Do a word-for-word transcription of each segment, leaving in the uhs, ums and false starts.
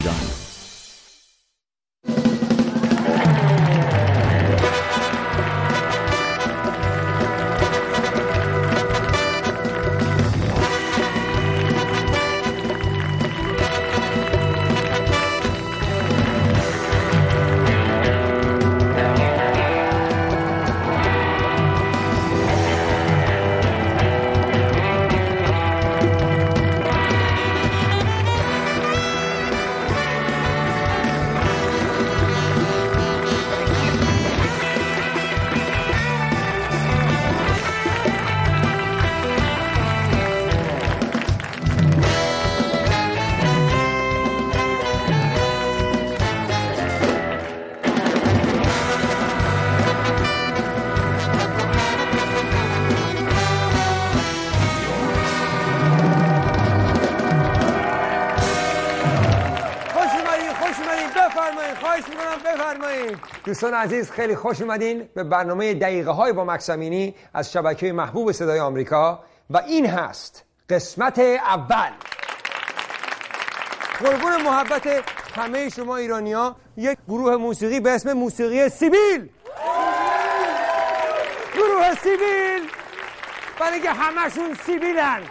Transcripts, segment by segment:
دوستان عزیز خیلی خوش اومدین به برنامه دقیقه های با مکس امینی از شبکه محبوب صدای آمریکا و این هست قسمت اول. قربون محبت همه شما ایرانی‌ها یک گروه موسیقی به اسم موسیقی سیبیل. گروه سیبیل برای اینکه همشون سیبیلن.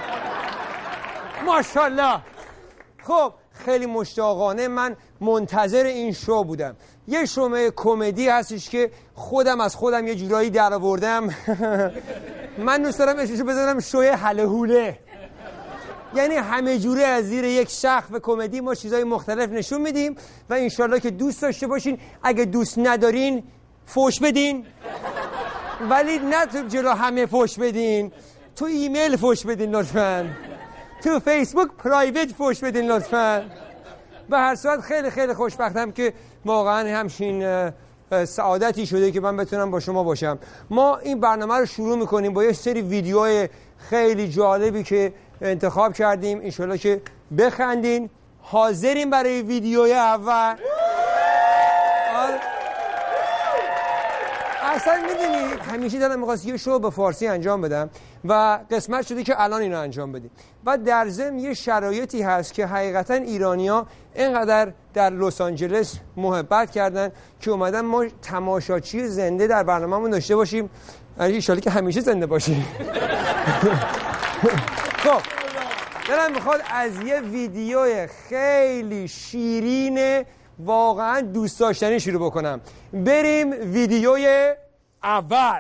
ماشاءالله. خب خیلی مشتاقانه من منتظر این شو بودم. یه شو کمدی هستش که خودم از خودم یه جورایی در آوردم. من دوست دارم اسمشو بذارم شوی هله هوله. یعنی همه جوره از زیر یک سقف کمدی ما چیزای مختلف نشون میدیم و انشالله که دوست داشته باشین. اگه دوست ندارین فوش بدین، ولی نه تو جلو همه فوش بدین، تو ایمیل فوش بدین لطفاً، تو فیسبوک پرایوت فوش بدین لطفاً. به هر صورت خیلی خیلی خوشبختم که واقعا همچین سعادتی شده که من بتونم با شما باشم. ما این برنامه رو شروع میکنیم با یه سری ویدیوهای خیلی جالبی که انتخاب کردیم، انشالله که بخندین. حاضرین برای ویدیوی اول؟ اصلا میدونی همیشه دلم می‌خواست یه شو به فارسی انجام بدم و قسمت شده که الان اینو انجام بدیم و در ضمن یه شرایطی هست که حقیقتا ایرانی‌ها اینقدر در لس آنجلس محبت کردن که اومدن ما تماشاچی زنده در برنامه‌مون داشته باشیم. ان شاءالله که همیشه زنده باشیم. خب دلم میخواد از یه ویدیو خیلی شیرین واقعا دوست داشتنی شروع بکنم. بریم ویدیوی اول.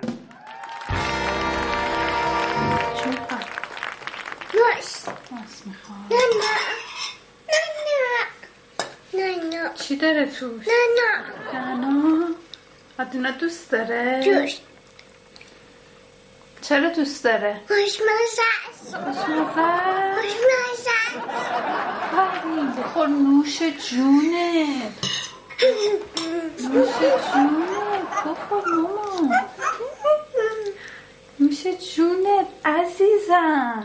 ماس ماس میخوام. نه نه نه نه نه. چی داره توش؟ نه نه نه نه. آدینا دوست داره؟ دوست. چرا دوست داره؟ خوشمزه است. خوشمزه است؟ خوشمزه است. بخوریم بخور نوش جونه. نوش جونه بخور ماما. نوش جونه عزیزم.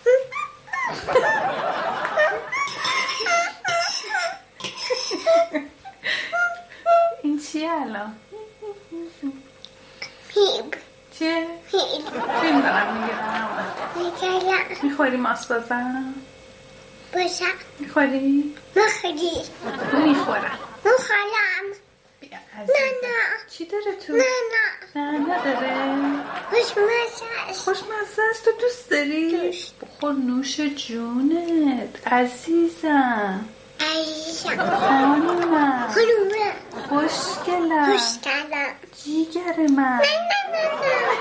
این چیه الان؟ پیب. چیه؟ پیب. فیلم دارم میگیرم. میگرم. میخوری ماست بازم؟ باشم. میخوری؟ مخوری. میخورم. مخورم. نه نه. چی داره تو؟ نه نه. نه نداره. خوشمزه است. خوشمزه است. تو دوست داری؟ دوست. بخور نوش جونت عزیزم. عزیزم. خانومم. خانومه. خوشگلم. خوشگلم. جیگر من. نه نه نه نه.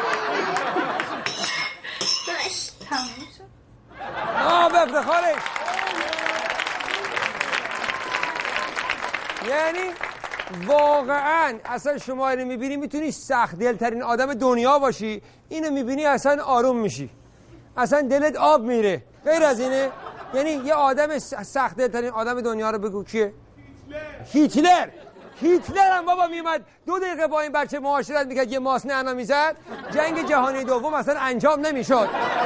باش. تموم شد. آه به افتخارش. یعنی واقعا اصلا شما اینو میبینی میتونی سخت دلترین آدم دنیا باشی، اینو میبینی اصلا آروم میشی، اصلا دلت آب میره. غیر از اینه؟ یعنی یه آدم سخت دلترین آدم دنیا رو بگو کیه؟ هیتلر. هیتلر هم بابا میومد دو دقیقه با این بچه معاشرت میکرد، یه ماس نعنا میزد، جنگ جهانی دوم اصلا انجام نمیشد.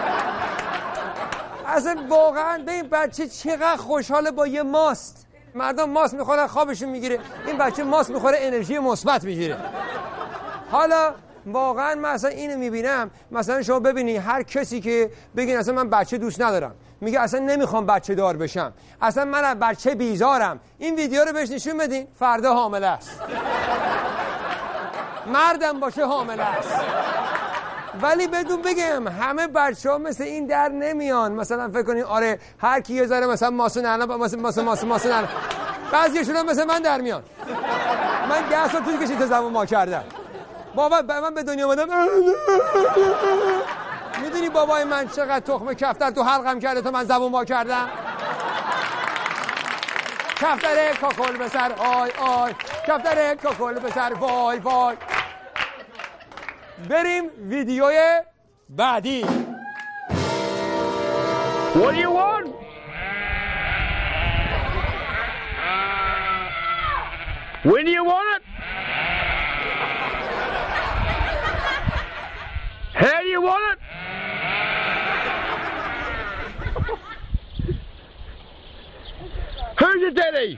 اصلا واقعا به این بچه چقدر خوشحاله با یه ماست. مردم ماست میخورن خوابشون میگیره، این بچه ماست میخوره انرژی مثبت میگیره. حالا واقعا من اصلا اینو میبینم، مثلا شما ببینی هر کسی که بگین اصلا من بچه دوست ندارم، میگه اصلا نمیخوام بچه دار بشم، اصلا من از بچه بیزارم. این ویدیو رو بهش نشون بدین، فردا حامله است. مردم باشه حامله است. ولی بدون بگم همه بچه ها مثل این در نمیان. مثلا فکر کنین آره هر کی یه ذره مثلا ماسه نعنا مثلا ماسه ماسه ماسه نعنا، بعضیشون هم مثل من در میان. من ده سال طول کشید تا زبون ما کردم. بابا من به دنیا اومدم. میدونی بابای من چقدر تخم کفتر تو حلقم کرده تا من زبون ما کردم؟ کفتره کاکل به سر آی آی، کفتره کاکل به سر وای وای. بریم ویدیوی بعدی. What do you want? When do you want it? How do you want it? Who's your daddy?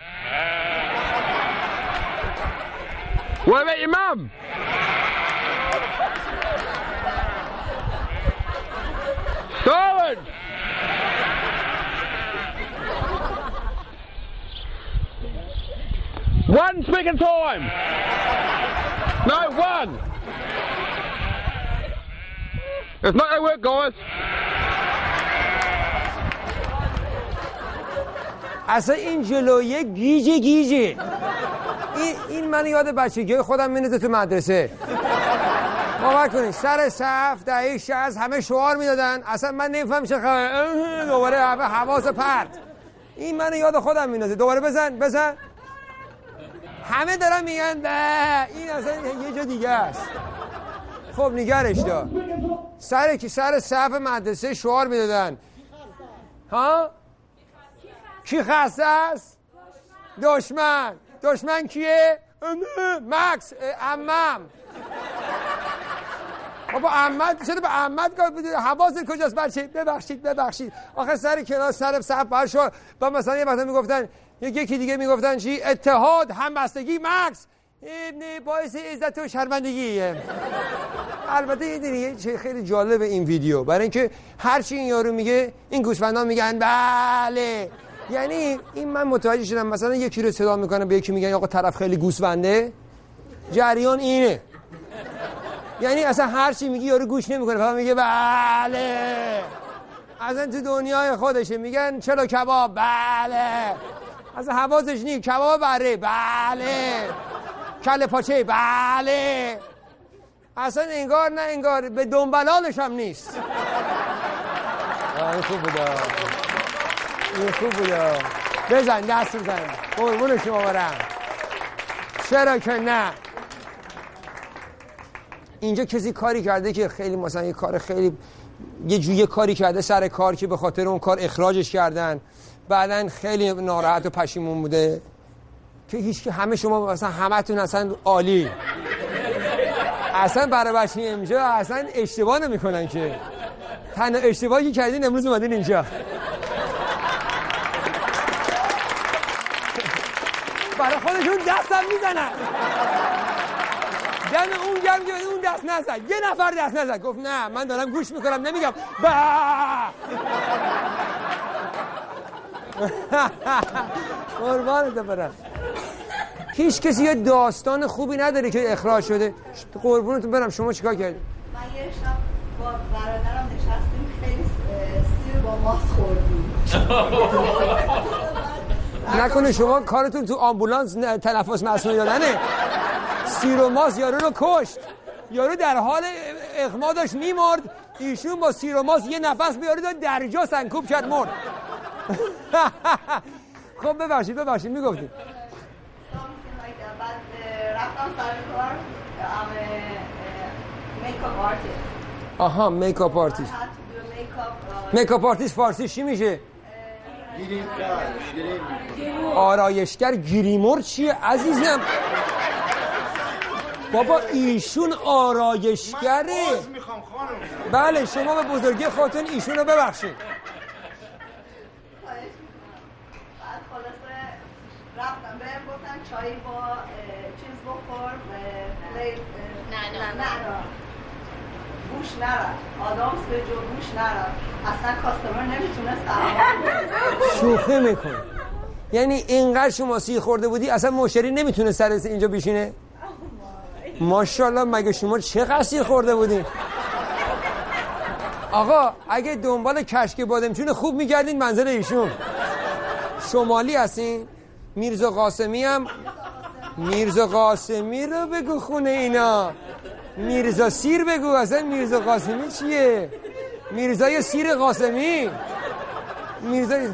What about your mum? Darwin! One speaking time! No, one! It's not gonna work, guys. اصلا این جلویه گیجه گیجه. این این من یاد بچگی خودم میندازه تو مدرسه. باور کنید سر صف دهه شصت همه شعار میدادن، اصلا من نمیفهم چه خبره. دوباره همه حواس پرت. این من یاد خودم میندازه. دوباره بزن بزن. همه دارن میگن نه این اصلا یه جا دیگه است. خب نگرش دار. سر کی سر صف مدرسه شعار میدادن. ها؟ کی خسته است؟ دشمن. دشمن کیه؟ مکس عمم. بابا عمت چرا به عمت کار بدید؟ حواست کجاست بچه؟ ببخشید ببخشید. آخه سر کلاس سر صف برشو با مثلا یه وقتا میگفتن یکی دیگه میگفتن چی؟ اتحاد همبستگی مکس ابن باعث عزت و شرمندگیه. البته یه دیگه چه خیلی جالبه این ویدیو، برای اینکه هر چی این یارو میگه این گوسفندا میگن بله. یعنی این من متوجه شدم مثلا یکی رو صدا میکنه به یکی میگن آقا طرف خیلی گوسفنده، جریان اینه. یعنی اصلا هر چی میگی یارو گوش نمیکنه، فقط میگه بله. اصلا تو دنیای خودشه. میگن چلو کباب بله. اصلا حواسش نیست. کباب بره بله. کله پاچه بله. اصلا انگار نه انگار به دنبالانش هم نیست. این خوب بوده. این خوب بوده. بزن دست بزن. قربون شما برم. چرا که نه. اینجا کسی کاری کرده که خیلی مثلا یه کار خیلی یه جویه کاری کرده سر کار که به خاطر اون کار اخراجش کردن، بعدن خیلی ناراحت و پشیمون بوده که هیچ که همه شما مثلا همتون اصلا عالی، اصلا برای بچه اینجا اصلا اشتباه نمی‌کنن که. تنها اشتباهی که کردین امروز اومدین اینجا. برای خودشون دستم میزنن. دم اون گم که اون دست نزد. یه نفر دست نزد. گفت نه من دارم گوش میکنم نمیگم با. قربانت برم. هیچ کسی یه داستان خوبی نداره که اخراج شده. قربونتون برم. شما چیکار کردید؟ من یه شب با برادرم نشستیم خیلی سیر با ماست خوردیم. نکنه شما کارتون تو آمبولانس تنفس مصنوعی دادنه. سیر و ماست یارو رو کشت. یارو در حال اغما داشت میمرد، ایشون با سیر و ماست یه نفس بیاره داد درجا سنکوب کرد مرد. خب ببخشید ببخشید میگفتید. بعد رفتم سر کار میکاپ آرتیست. آها میکاپ آرتیست. میکاپ آرتیست فارسی چی میشه؟ آرایشگر. گریمور چیه عزیزم؟ بابا ایشون آرایشگره. بله شما به بزرگی خودتون ایشون رو ببخشید. بعد خلاصه رفتم بهم گفتن چای با چیز بخور. نه نه نه گوش نرفت. آدامس به جو گوش نرفت. اصلا کاستمر نمیتونه سلام. شوخی میکنه. یعنی اینقدر شما سیر خورده بودی اصلا مشتری نمیتونه سر اینجا بشینه؟ ماشاءالله مگه شما چقدر سیر خورده بودین؟ آقا اگه دنبال کشک بادمجون خوب میگردین منزل ایشون. شمالی هستین؟ میرزا قاسمی هم میرزا قاسمی رو بگو خونه اینا. میرزا سیر بگو. اصلا میرزا قاسمی چیه؟ میرزای سیر قاسمی. میرزای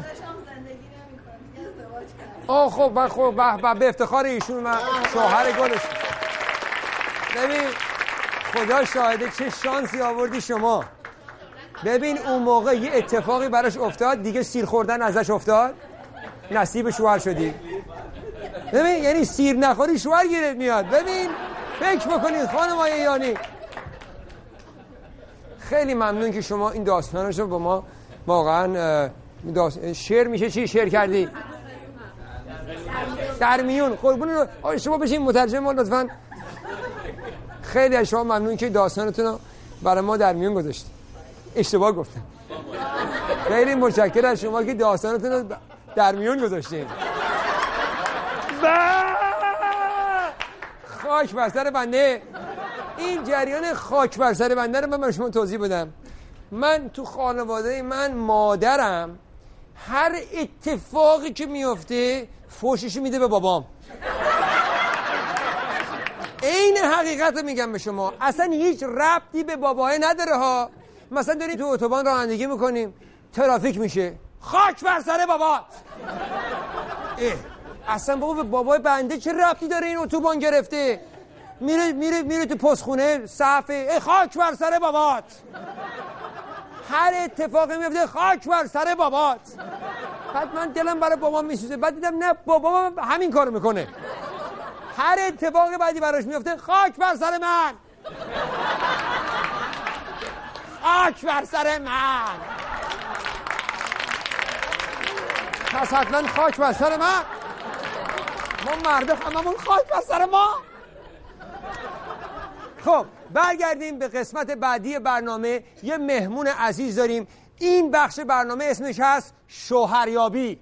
آه خب من خب به به افتخار ایشون من شوهر گلش. ببین خدا شاهده چه شانسی آوردی شما. ببین اون موقع یه اتفاقی براش افتاد دیگه سیر خوردن ازش افتاد نصیب شوهر شدی. ببین یعنی سیر نخوری شوهر گیرت میاد. ببین فکر بکنید خانم آیه یانی. خیلی ممنون که شما این داستانشو با ما واقعا داست... شعر میشه چی شعر کردی؟ در میون قربون رو شما بشین مترجم لطفاً. خیلی از شما ممنون که داستانتون رو برای ما در میون گذاشتید. اشتباه گفتم. خیلی متشکرم از شما که داستانتون رو در میون گذاشتید. خاک بر سر بنده. این جریان خاک بر سر بنده رو من برای شما توضیح بدم. من تو خانواده من مادرم هر اتفاقی که میفته فوشش میده به بابام. این حقیقت میگم به شما. اصلا هیچ ربطی به باباه نداره ها. مثلا داریم تو اتوبان رانندگی میکنیم ترافیک میشه خاک بر سر بابات. اصلا بابا به بابای بنده چه ربطی داره این اتوبان گرفته؟ میره میره میره تو پستخونه صفه خاک بر سر بابات. هر اتفاقی میفته خاک بر سر بابات. بعد من دلم برای بابام میسوزه. بعد دیدم نه بابام همین کارو میکنه. هر اتفاقی بعدی براش میفته خاک بر سر من. خاک بر سر من. پس حتما خاک بر سر من. ما مرده هممون خاک بر سر ما. خب برگردیم به قسمت بعدی برنامه. یه مهمون عزیز داریم. این بخش برنامه اسمش هست شوهریابی.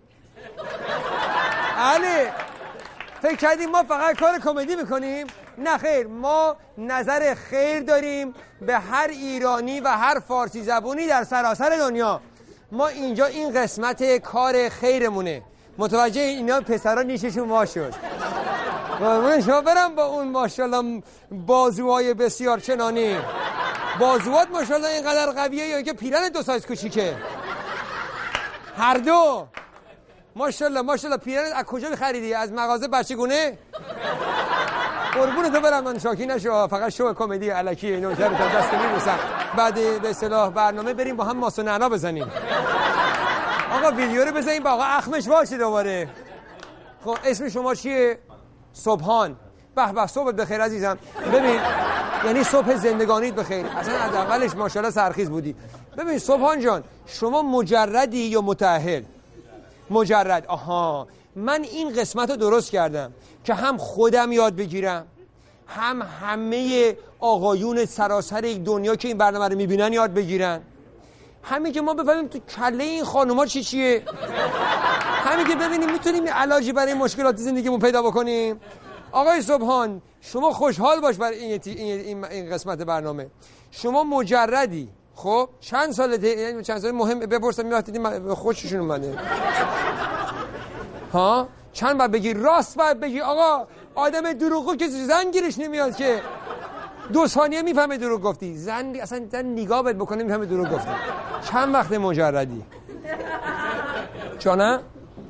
علی فکر کردیم ما فقط کار کمدی میکنیم؟ نه خیر، ما نظر خیر داریم به هر ایرانی و هر فارسی زبونی در سراسر دنیا. ما اینجا این قسمت کار خیرمونه. متوجه اینا پسرا نیششون وا شد. من شما برم با اون ماشاءالله بازوهای بسیار چنانی. بازوات ماشاءالله اینقدر قویه یا که پیرن دو سایز کوچیکه؟ هر دو ماشاءالله ماشاءالله. پیرن از کجا خریدی؟ از مغازه بچگونه؟ قربون تو برم من شاکی نشو. فقط شو کمدی الکی نوشر تا دست میبوسم. بعد به اصطلاح برنامه بریم با هم ماس و نعنا بزنیم. آقا ویدیو رو بزنیم با آقا اخمش باشه دوباره. خب اسم شما چیه؟ صبحان. به به صبحت بخیر عزیزم. ببین یعنی صبح زندگانیت بخیر. اصلا از اولش ماشاءالله سرخیز بودی. ببین صبحان جان شما مجردی یا متأهل؟ مجرد. آها من این قسمت رو درست کردم که هم خودم یاد بگیرم هم همه آقایون سراسر دنیا که این برنامه رو میبینن یاد بگیرن. همین که ما بفهمیم تو کله این خانوما چی چیه. همین که ببینیم میتونیم علاجی برای مشکلات زندگیمون پیدا بکنیم. آقای صبحان شما خوشحال باش برای این, این, این قسمت برنامه. شما مجردی خب چند سالته؟ یعنی چند سال مهم بپرسم میاد خوششون اومده ها؟ چند باید بگی؟ راست باید بگی. آقا آدم دروغو که زن گیرش نمیاد که دو ثانیه میفهمه دروغ گفتی. زن اصلا زن نگاه بهت بکنه میفهمه دروغ گفتی. چند وقت مجردی؟ چونه؟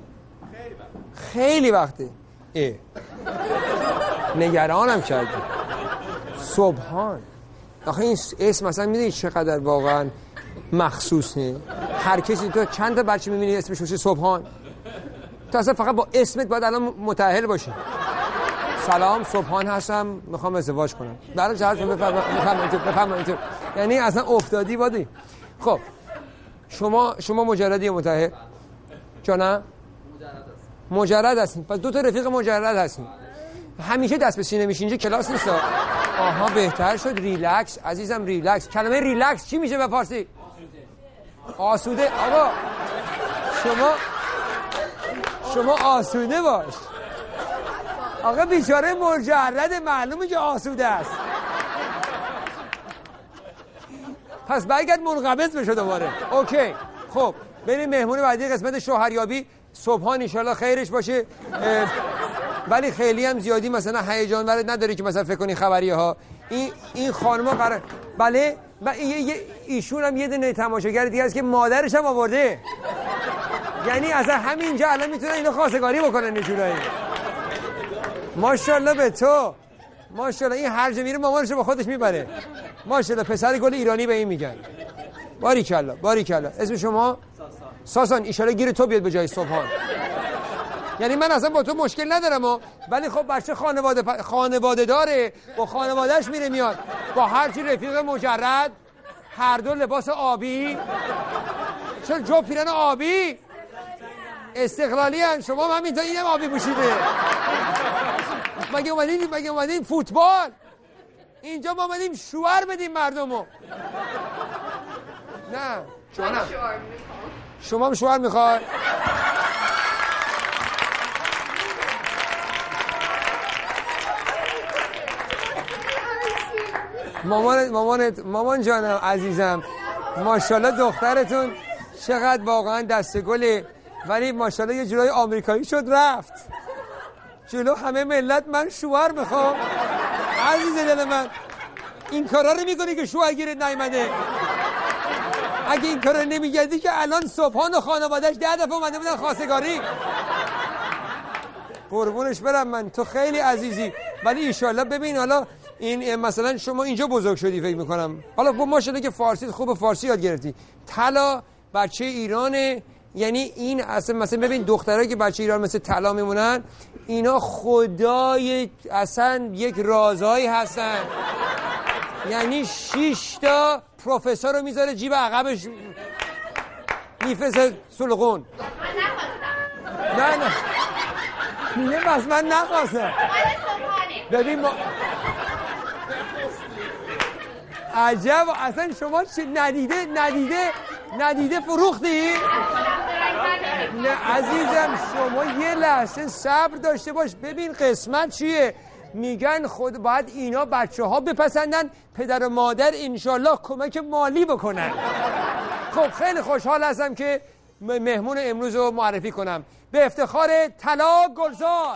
خیلی وقته. اه نگرانم کردی. صبحان آخه این اسم مثلا میدونی چقدر واقعا مخصوصه. هر کسی تو چند تا بچه میبینی اسمش باشه صبحان. تو اصلا فقط با اسمت باید الان متأهل باشی. سلام صبحان هستم میخوام ازدواج کنم. برای چه حرفی بفهم اینطور بفهم اینطور. یعنی اصلا افتادی بادی. خب شما شما مجردی یا متأهل؟ چون نه؟ مجرد هستین. پس دو تا رفیق مجرد هستین. همیشه دست به سینه میشین. اینجا کلاس نیست. آها بهتر شد. ریلکس عزیزم، ریلکس. کلمه ریلکس چی میشه به فارسی؟ آسوده. آقا شما شما آسوده باش. آقا بیچاره مجرد، معلومه که آسوده است. پس برگرد منقبض بشه دوباره. اوکی خب بریم مهمون بعدی قسمت شوهریابی. صبحان انشالله خیرش باشه، ولی خیلی هم زیادی مثلا هیجان وارد نداره که مثلا فکر کنی خبریه ها. این این خانم‌ها قرار بله و ایشون هم یه دونه تماشاگر دیگه است که مادرش هم آورده. یعنی اصلا همینجا الان میتونن اینو خواستگاری بکنن نشونایی. ماشاءالله به تو، ماشاءالله. این هر جا میره مامانش رو با خودش میبره. ماشاءالله پسر گل ایرانی به این میگن. باریکلا باریکلا. اسم شما؟ ساسان. ان گیر تو بیاد به جای صبحان. یعنی من اصلا با تو مشکل ندارم ها، ولی خب بچه خانواده پ... خانواده داره، با خانوادهش میره میاد، با هر چی رفیق مجرد، هر دو لباس آبی. چرا جو پیرن آبی؟ استقلالی هم شما هم همینطور اینم آبی پوشیده. مگه اومدین مگه اومدین فوتبال؟ اینجا ما اومدیم شوهر بدیم مردمو. نه جانم شما هم شوهر میخوای؟ مامان مامان مامان جانم عزیزم، ماشاءالله دخترتون چقدر واقعا دست گله، ولی ماشاءالله یه جورای آمریکایی شد رفت جلو همه ملت. من شوهر میخوام. عزیز دل من این کارا رو میکنی که شوهر گیرت نیومده. اگه این کارا نمیگردی که الان صبحان و خانواده‌اش ده دفعه اومده بودن خواستگاری. قربونش برم من، تو خیلی عزیزی. ولی ایشالله ببین حالا این مثلا شما اینجا بزرگ شدی فکر میکنم، حالا با ماشاءالله که فارسی خوب، فارسی یاد گرفتی. طلا بچه ایرانه، یعنی این اصلا مثلا ببین دخترایی که بچه ایران مثل طلا میمونن، اینا خدای اصلا یک رازایی هستن. یعنی شش تا پروفسور رو میذاره جیب عقبش میفرسته سلغون. نه نه میگه بس من نخواستم. ببین ما عجب اصلا شما چه ندیده ندیده ندیده فروختی؟ نه عزیزم شما یه لحظه صبر داشته باش. ببین قسمت چیه؟ میگن خود باید اینا بچه ها بپسندن، پدر و مادر انشالله کمک مالی بکنن. خب خیلی خوشحال هستم که مهمون امروز رو معرفی کنم. به افتخار طلا گلزار.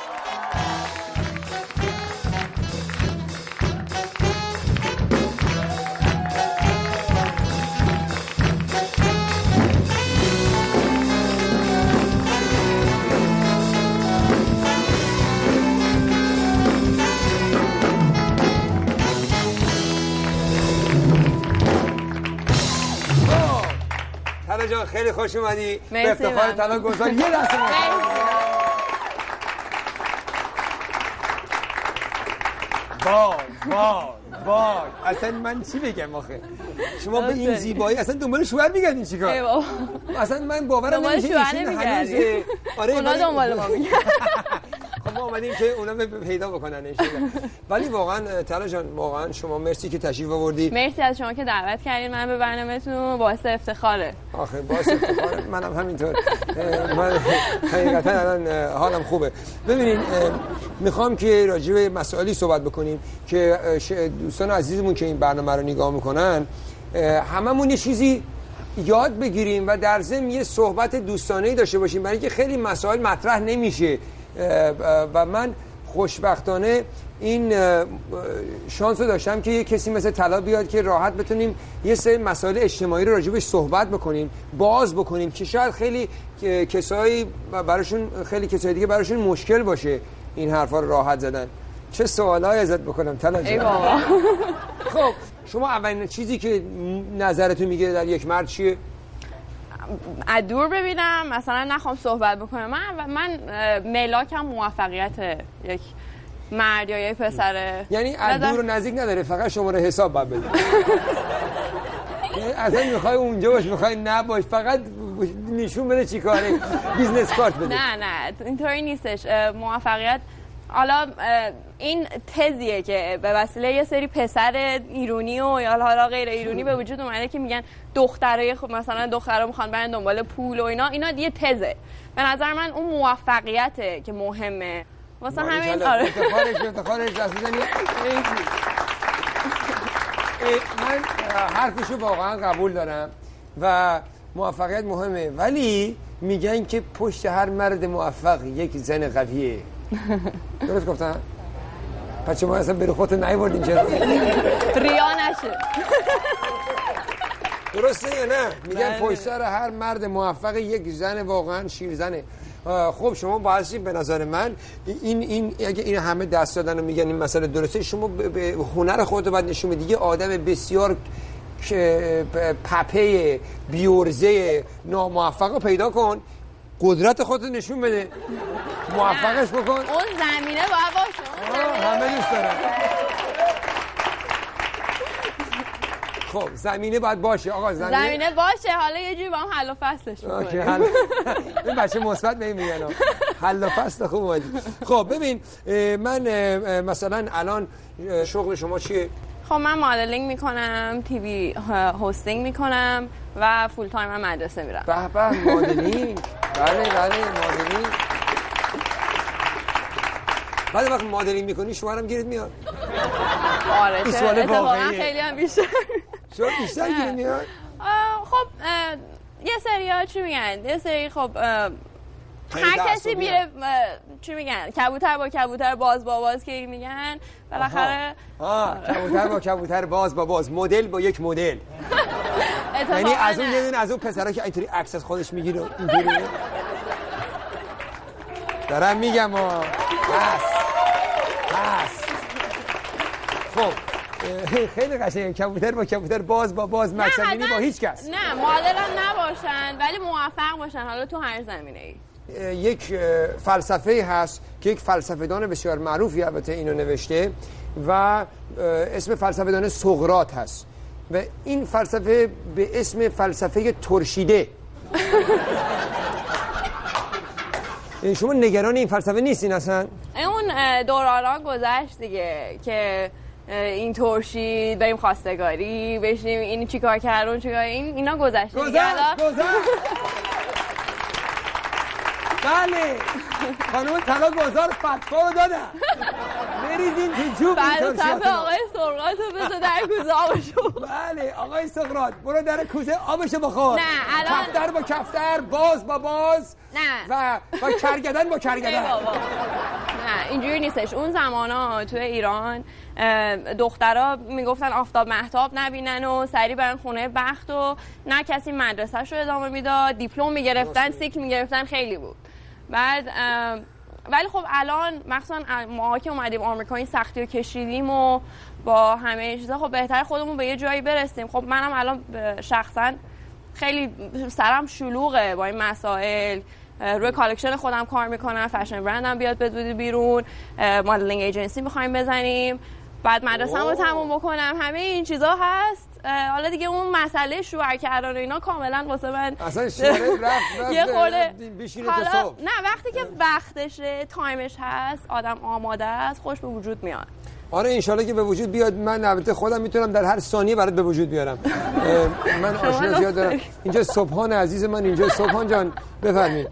طلا جان خیلی خوش اومدی. به افتخار طلا گلزار یه دست وای وای وای اصلا من چی بگم آخه؟ شما به این زیبایی اصلا دنبال شوهر میگردین چیکار؟ اصلا من باورم نمیشه ایشون هنوز. آره اونا دنبال ما میگردن. خب ما اومدیم که اونا پیدا بکنن انشالله. ولی واقعا طلا جان واقعا شما مرسی که تشریف آوردی. مرسی از شما که دعوت کردین من به برنامه‌تون، باعث افتخاره. آخه باعث افتخاره. منم همینطور. من حقیقتا الان حالم خوبه. ببینین میخوام که راجع به مسائلی صحبت بکنیم که دوستان عزیزمون که این برنامه رو نگاه میکنن هممون یه چیزی یاد بگیریم و در ضمن یه صحبت دوستانه‌ای داشته باشیم، برای اینکه خیلی مسائل مطرح نمیشه و من خوشبختانه این شانس رو داشتم که یه کسی مثل طلا بیاد که راحت بتونیم یه سری مسائل اجتماعی رو راجع بهش صحبت بکنیم، باز بکنیم که شاید خیلی کسایی براشون خیلی کسای دیگه براشون مشکل باشه این حرفا رو راحت زدن. چه سوالایی ازت بکنم طلا جان؟ ای بابا. خب شما اولین چیزی که نظرتون میگیره در یک مرد چیه؟ از دور ببینم مثلا نخوام صحبت بکنم. من من ملاکم موفقیت یک مرد یا یک پسره. یعنی از دور و نزدیک نداره، فقط شماره حساب باید بده. اصلا میخوای اونجا باش میخوای نباش، فقط نشون بده چی کاره، بیزنس کارت بده. نه نه اینطوری نیستش. موفقیت حالا این تزیه که به وسیله یه سری پسر ایرانی و یا حالا غیر ایرانی به وجود اومده که میگن دخترای خب مثلا دخترها میخوان برن دنبال پول و اینا اینا یه تزه. به نظر من اون موفقیته که مهمه واسه همین. آره افتخارش افتخارش دست بزنی. من حرفشو واقعا قبول دارم و موفقیت مهمه، ولی میگن که پشت هر مرد موفق یک زن قویه. درست گفتم؟ پس شما اصلا برو خودت نیاوردین چرا؟ ریا نشه. درسته یا نه؟ میگن پشت سر هر مرد موفق یک زن واقعا شیرزنه. خب شما باعثی به نظر من این این اگه این همه دست دادن و میگن این مسئله درسته، شما به هنر خودت باید نشون بدی. آدم بسیار که پپه بیورزه ناموفق رو پیدا کن، قدرت خودت نشون بده، موفقش بکن. اون زمینه باید باشه. همه دوست دارن. خب زمینه باید باشه آقا. زمینه زمینه باشه. حالا یه جوری با هم حل و فصلش می‌کنیم. حل این بچه مثبت نمیگن حل و فصل خوب اومدی. خب ببین من مثلا الان شغل شما چیه؟ خب من مدلینگ میکنم، تیوی هاستینگ میکنم و فول تایم هم مدرسه میرم. به به مدلینگ. بله بله مدلینگ. بعد وقت مدلینگ میکنی شوهرم گیرت میاد؟ آره این سوال واقعیه. خیلی هم بیشتر. شما بیشتر گیرت میاد؟ خب یه سری ها چی میگن؟ یه سری خب هر کسی میره چی میگن؟ کبوتر با کبوتر باز با باز که میگن بالاخره. آه کبوتر با کبوتر باز با باز، مدل با یک مدل. یعنی از اون یه دونه از اون پسرا که اینطوری عکس از خودش میگیره اینطوری. دارم میگم ها. هست هست. خب خیلی قشنگه. کبوتر با کبوتر باز با باز، مقصد اینه با هیچ کس. نه مدل هم نباشن ولی موفق باشن، حالا تو هر زمینه‌ای. یک فلسفه هست که یک فلسفه‌دان بسیار معروفی البته اینو نوشته و اسم فلسفه‌دان سقراط هست و این فلسفه به اسم فلسفه ترشیده. شما نگران این فلسفه نیستین اصلا؟ اون دوران گذشت دیگه که این ترشید، بریم خواستگاری، بشیم این چیکار کردون چیکار، این اینا گذشت گذشت گذشت. بله خانم طلا گذار فتوا رو دادن بریزین تو جوب این ترشیات. بعد آقای سقراط رو بسه در کوزه آبشو. بله آقای سقراط برو در کوزه آبشو بخور. نه الان کفتر با کفتر، باز با باز. نه و با کرگدن با کرگدن. نه اینجوری نیستش. اون زمانا تو ایران دخترها میگفتن آفتاب مهتاب نبینن و سری برن خونه بخت و نه کسی مدرسه‌شو ادامه میداد، دیپلم میگرفتن، سیکل میگرفتن، خیلی بود. بعد ولی خب الان مخصوصا ما که اومدیم آمریکا این سختی رو کشیدیم و با همه چیزا خب بهتر خودمون به یه جایی برسیم. خب منم الان شخصا خیلی سرم شلوغه با این مسائل، روی کالکشن خودم کار میکنم، فشن برندم بیاد بدود بیرون، مدلینگ ایجنسی میخوایم بزنیم، بعد مدرسه‌مو رو تموم بکنم، همه این چیزا هست. حالا دیگه اون مسئله شوهر کردن و اینا کاملا واسه من اصلا شوهر رفت یه خورده بشینه تا صبح. نه وقتی که وقتشه، تایمش هست، آدم آماده است، خوش به وجود میاد. آره انشالله که به وجود بیاد. من البته خودم میتونم در هر ثانیه برات به وجود بیارم. من آشنا زیاد دارم. اینجا صبحان عزیز من، اینجا صبحان جان بفرمایید.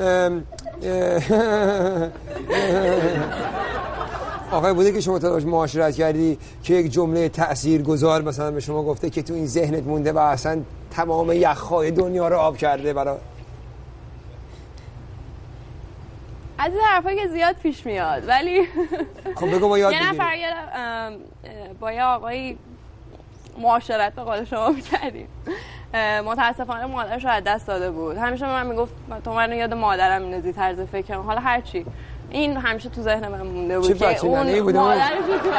آقای بوده که شما تلاش معاشرت کردی که یک جمله تاثیرگذار مثلا به شما گفته که تو این ذهنت مونده و اصلا تمام یخ‌های دنیا رو آب کرده برای از این حرفایی که زیاد پیش میاد ولی خب بگو ما یاد یه بگیریم. نفر با یه آقایی معاشرت به قول شما میکردیم، متاسفانه مادرش رو از دست داده بود. همیشه به من میگفت تو منو یاد مادرم میندازی، طرز فکرم. حالا هرچی این همیشه تو ذهن من مونده بود که اون مادرش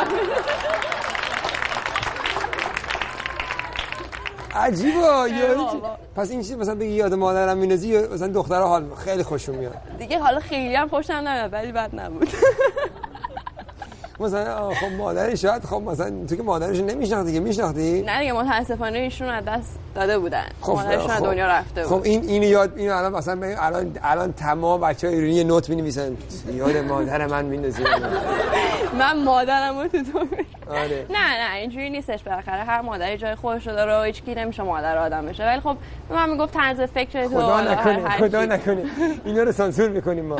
عجیبه. یعنی پس این چیز مثلا بگی یاد مادرم میندازی یا مثلا دخترها حال خیلی خوشم میاد دیگه. حالا خیلی هم خوشم نمیاد ولی بد نبود. مثلا خب مادرش شاید خب مثلا تو که مادرش نمیشناختی که میشناختی؟ نه دیگه متاسفانه ایشون از دست داده بودن. خب مادرشون از دنیا رفته بود. خب این اینو یاد اینو الان مثلا الان الان تمام بچه‌ها ایرانی یه نوت می‌نویسن یاد مادر من میندازه. من مادرمو تو تو. آره. نه نه اینجوری نیستش، بالاخره هر مادری جای خودش رو داره و هیچ کی نمیشه مادر آدم بشه. ولی خب من میگفت طرز فکر تو خدا نکنه خدا نکنه اینا رو سانسور می‌کنیم ما.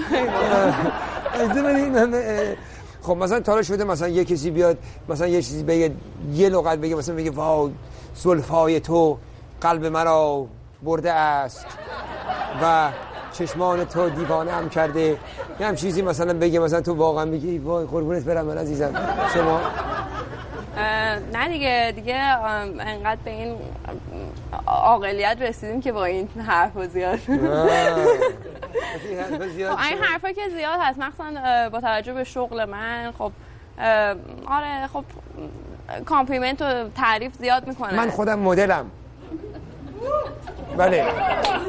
خب مثلا تا شده مثلا یه کسی بیاد مثلا یه چیزی بگه یه لغت بگه مثلا بگه واو زلفای تو قلب مرا برده است و چشمان تو دیوانه هم کرده، یه هم چیزی مثلا بگه مثلا تو واقعا بگی وای قربونت برم من عزیزم. شما نه دیگه دیگه انقدر به این عاقلیت رسیدیم که با این حرفا زیاد این حرفا که زیاد هست، مخصوصا با توجه به شغل من. خب آره خب کامپلیمنت و تعریف زیاد میکنه. من خودم مدلم. بله بله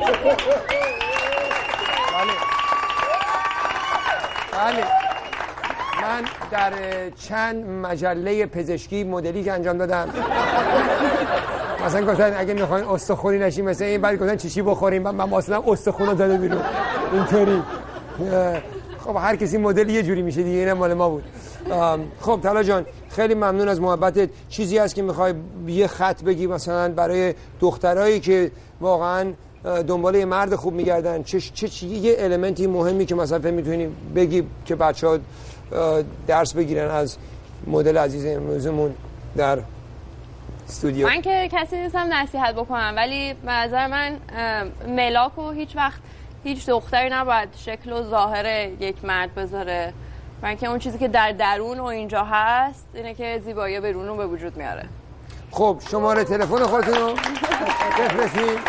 بله من در چند مجله پزشکی مدلی که انجام دادم. مثلا گفتن اگه میخواین استخوانی نشیم مثلا این بعد گفتن چیشی بخوریم، من مثلا استخونا زده بیرون اینطوری. خب هر کسی مدل یه جوری میشه دیگه، اینم مال ما بود. خب طلا جان خیلی ممنون از محبتت. چیزی هست که میخوای یه خط بگی مثلا برای دخترایی که واقعا دنبال یه مرد خوب میگردن، چه چه چی یه المنتی مهمی که مثلا فهم میتونی بگی که بچه‌ها درس بگیرن از مدل عزیز امروزمون در استودیو؟ من که کسی نیستم نصیحت بکنم، ولی به نظر من ملاکو هیچ وقت هیچ دختری نباید شکل و ظاهر یک مرد بذاره، من که اون چیزی که در درون و اینجا هست اینه که زیبایی بیرون رو به وجود میاره. خب شماره تلفن خودتون رو بفرستین،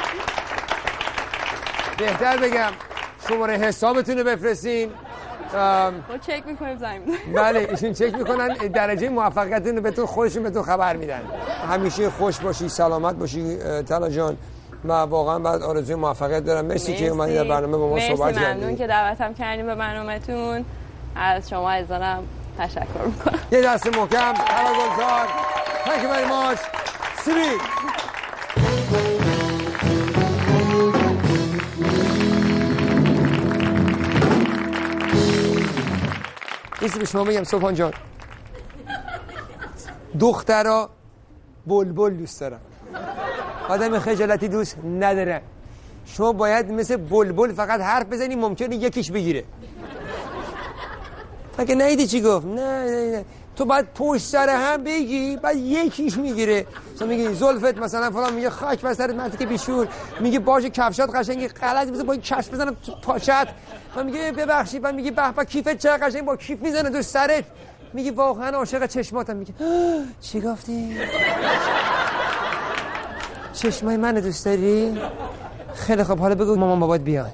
بهتر بگم شماره حسابتون رو بفرستین. ما چک میکنیم زنگ میزنیم. بله ایشون چک میکنن، درجه موفقیتتون رو بهتون خودشون بهتون خبر میدن. همیشه خوش باشی، سلامت باشی طلا جان، و واقعا بعد آرزوی موفقیت دارم. مرسی که اومدید در برنامه با ما صحبت کردید. مرسی، ممنون که دعوتم کردیم به برنامه‌تون. از شما عزیزانم تشکر میکنم. یه دست محکم طلا گلزار. Thank you very much. سیبی ایسی به شما میگم سبحان جان، دخترها بلبل دوست دارن، آدم خجالتی دوست نداره. شما باید مثل بلبل فقط حرف بزنی، ممکنه یکیش بگیره. فکر نیدی چی گفت؟ نه نه نه تو باید پشت سر هم بگی بعد یکیش میگیره. مثلا میگی زلفت مثلا فلان، میگه خاک بر سرت مرتی که بیشور، میگه باشه کفشات قشنگی، غلط میزنه با این کفش بزنم تو پاچت، و میگه ببخشید، و میگه به به کیفت چقدر قشنگ، با کیف میزنه تو سرت، میگه واقعا عاشق چشماتم، میگه چی گفتی؟ چشمای من دوست داری؟ خیلی خب حالا بگو مامان بابات بیان.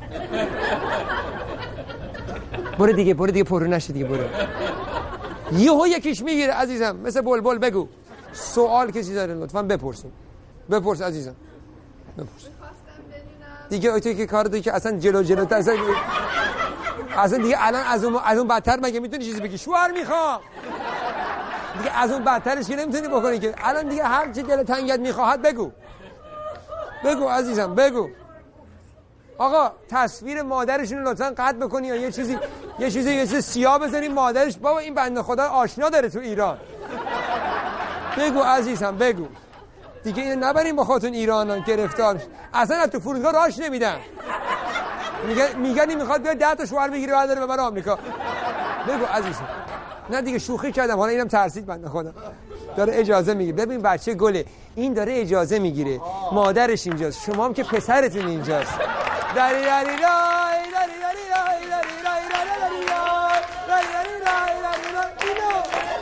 برو دیگه برو دیگه پرو نشه دیگه برو. یهو یکیش میگیره عزیزم، مثل بلبل. بگو سوال کسی داره لطفا بپرسین. بپرس عزیزم بپرس دیگه. تو که کار داری که اصلا جلو جلو تا اصلا اصلا دیگه الان از اون از اون بدتر مگه میتونی چیزی بگی؟ شوهر میخوام دیگه، از اون بدترش که نمیتونی بکنی که. الان دیگه هر چی دل تنگت میخواهد بگو بگو عزیزم بگو. آقا تصویر مادرشون رو لطفا قطع بکنی یا یه چیزی یه چیزی یه چیزی سیاه بزنی مادرش. بابا این بنده خدا آشنا داره تو ایران. بگو عزیزم بگو دیگه. اینو نبریم با خودتون ایران گرفتار. اصلا تو فرودگاه راش نمیدن، میگن میگن این میخواد بیاد ده تا شوهر بگیره بعد بره ببره آمریکا. بگو عزیزم. نه دیگه شوخی کردم، حالا اینم ترسید بنده خدا. داره اجازه میگیره. ببین بچه گله، این داره اجازه میگیره، مادرش اینجاست، شما هم که پسرتون اینجاست. دری دری رای دری دری رای دری رای دری رای دری رای دری رای.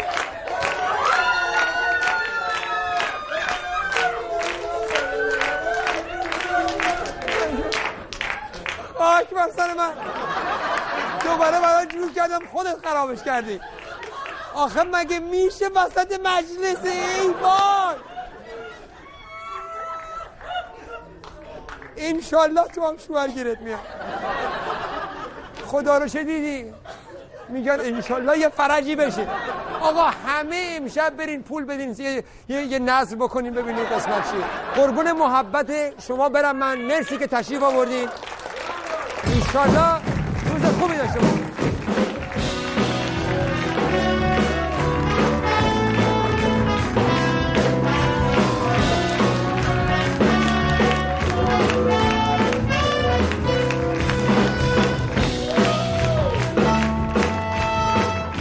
آک بر سر من دوباره برای جور کردم، خودت خرابش کردی. آخه مگه میشه وسط مجلس ایوان؟ انشالله تو هم شوهر گیرت میاد. خدا رو چه دیدی؟ میگن انشالله یه فرجی بشه. آقا همه امشب برین پول بدین یه, یه،, یه نظر بکنین ببینید قسمت چیه. قربون محبت شما برم من. مرسی که تشریف آوردین. انشالله روز خوبی داشته باشید.